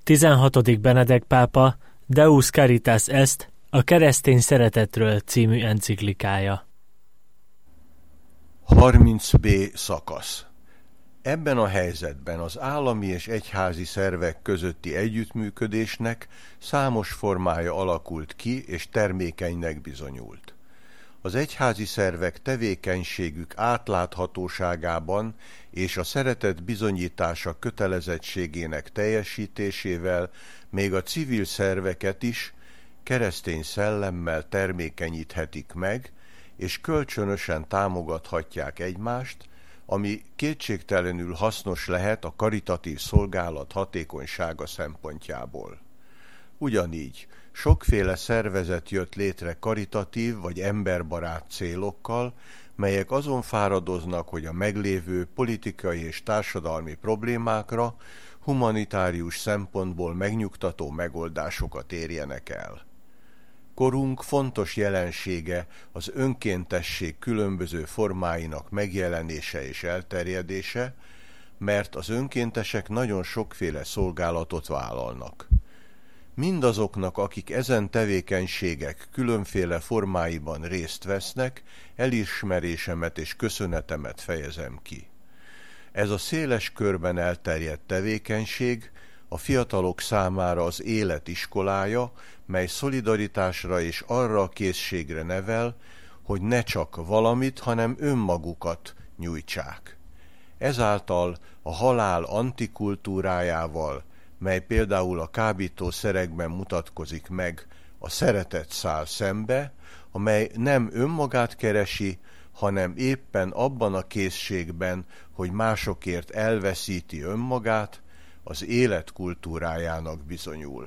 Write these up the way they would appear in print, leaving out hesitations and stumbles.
16. Benedek pápa Deus Caritas Est, a keresztény szeretetről című enciklikája. 30b szakasz. Ebben a helyzetben az állami és egyházi szervek közötti együttműködésnek számos formája alakult ki és termékenynek bizonyult. Az egyházi szervek tevékenységük átláthatóságában és a szeretet bizonyítása kötelezettségének teljesítésével még a civil szerveket is keresztény szellemmel termékenyíthetik meg, és kölcsönösen támogathatják egymást, ami kétségtelenül hasznos lehet a karitatív szolgálat hatékonysága szempontjából. Ugyanígy sokféle szervezet jött létre karitatív vagy emberbarát célokkal, melyek azon fáradoznak, hogy a meglévő politikai és társadalmi problémákra humanitárius szempontból megnyugtató megoldásokat érjenek el. Korunk fontos jelensége az önkéntesség különböző formáinak megjelenése és elterjedése, mert az önkéntesek nagyon sokféle szolgálatot vállalnak. Mindazoknak, akik ezen tevékenységek különféle formáiban részt vesznek, elismerésemet és köszönetemet fejezem ki. Ez a széles körben elterjedt tevékenység a fiatalok számára az élet iskolája, mely szolidaritásra és arra a készségre nevel, hogy ne csak valamit, hanem önmagukat nyújtsák. Ezáltal a halál antikultúrájával, mely például a kábítószerekben mutatkozik meg, a szeretet száll szembe, amely nem önmagát keresi, hanem éppen abban a készségben, hogy másokért elveszíti önmagát, az élet kultúrájának bizonyul.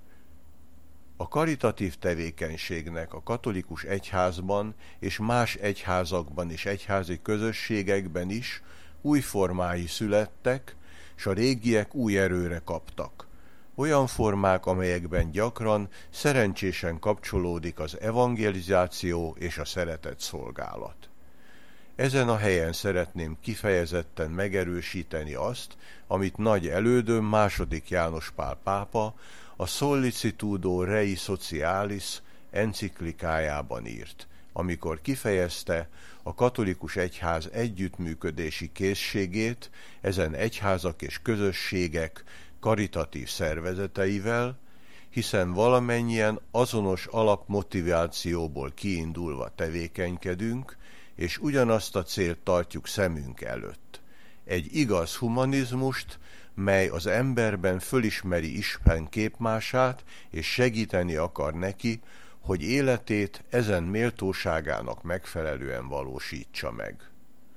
A karitatív tevékenységnek a katolikus egyházban és más egyházakban és egyházi közösségekben is új formái születtek, s a régiek új erőre kaptak. Olyan formák, amelyekben gyakran szerencsésen kapcsolódik az evangelizáció és a szeretet szolgálat. Ezen a helyen szeretném kifejezetten megerősíteni azt, amit nagy elődöm II. János Pál pápa a Sollicitudo Rei Socialis enciklikájában írt, amikor kifejezte a katolikus egyház együttműködési készségét ezen egyházak és közösségek karitatív szervezeteivel, hiszen valamennyien azonos alapmotivációból kiindulva tevékenykedünk, és ugyanazt a célt tartjuk szemünk előtt. Egy igaz humanizmust, mely az emberben fölismeri Isten képmását, és segíteni akar neki, hogy életét ezen méltóságának megfelelően valósítsa meg.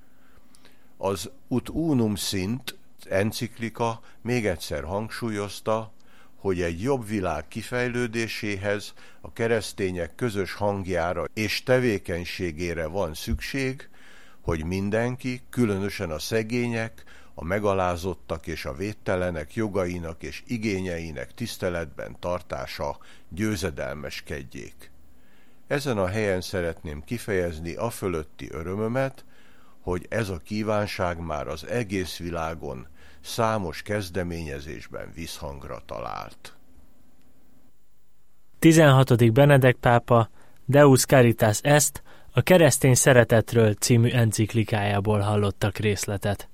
Az Ut Unum Sint enciklika még egyszer hangsúlyozta, hogy egy jobb világ kifejlődéséhez a keresztények közös hangjára és tevékenységére van szükség, hogy mindenki, különösen a szegények, a megalázottak és a védtelenek jogainak és igényeinek tiszteletben tartása győzedelmeskedjék. Ezen a helyen szeretném kifejezni afölötti örömömet, hogy ez a kívánság már az egész világon számos kezdeményezésben visszhangra talált. 16. Benedek pápa Deus Caritas Est, a keresztény szeretetről című enciklikájából hallottak részletet.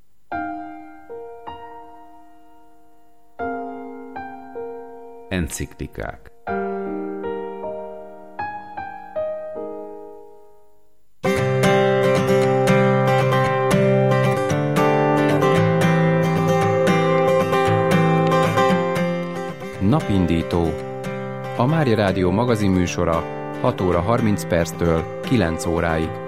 Enciklikák. Napindító. A Mária Rádió magazinműsora 6 óra 30 perctől 9 óráig.